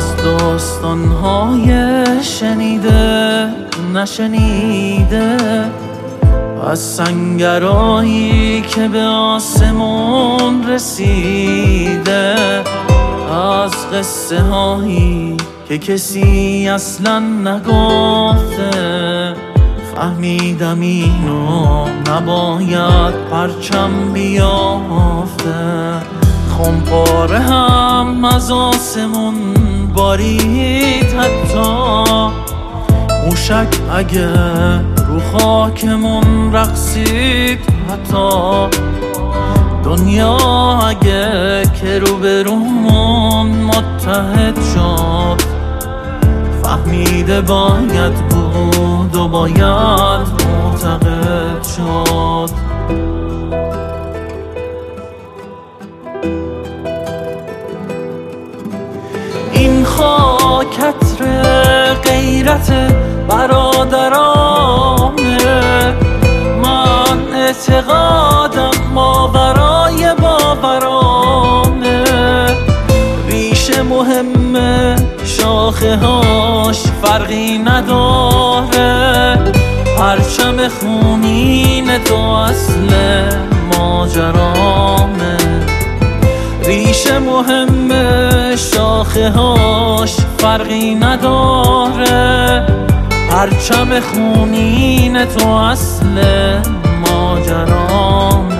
از داستانهای شنیده نشنیده، از سنگرایی که به آسمون رسیده، از قصه هایی که کسی اصلا نگفته، فهمیدم اینو نباید پرچم بیافته. خمپاره هم از آسمون بارید، حتی موشک اگه رو خاکمون رقصید، حتی دنیا اگه که رو به رومون متحد شد، فهمیده باید بود و باید معتقد شد. این خاک عطر غیرت برادرانه، من اعتقادم ماورای باورانه. ریشه مهمه، شاخه هاش فرقی نداره، پرچم خونین تو اصل ماجرامه. ریشه مهمه، شاخه هاش فرقی نداره، پرچم خونین تو اصل ماجرامه.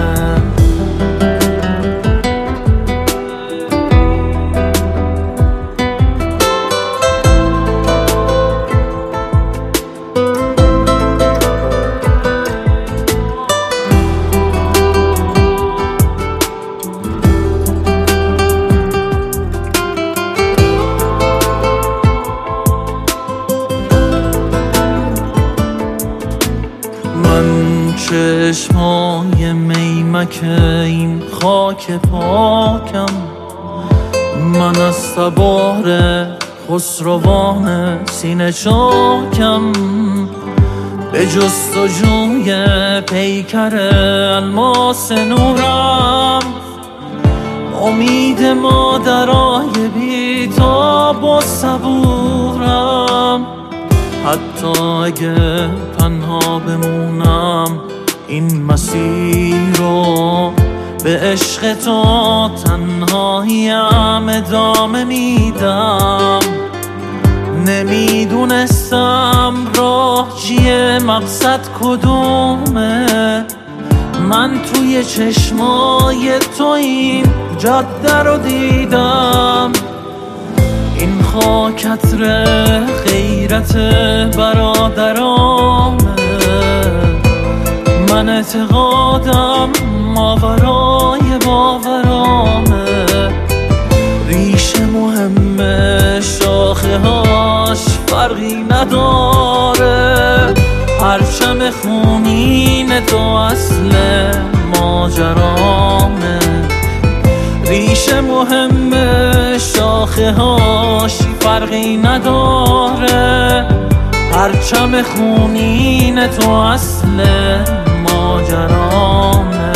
چشمای میمک این خاک پاکم، من از تبار خسروان سینه چاکم. به جستجوی پیکر الماس نورم، امید مادرای بیتاب و صبورم. حتی اگه تنها بمونم این مسیر رو، به عشق تو تنهاییم ادامه میدم. نمیدونستم راه چیه، مقصد کدومه، من توی چشمای تو این جاده رو دیدم. این خاک عطر غیرت برادرامه، من اعتقادم ماورای باورامه. ریشه مهمه، شاخه هاش فرقی نداره، پرچم خونین تو اصل ماجرامه. ریشه مهمه، شاخه هاش فرقی نداره، پرچم خونین تو اصل ماجرامه.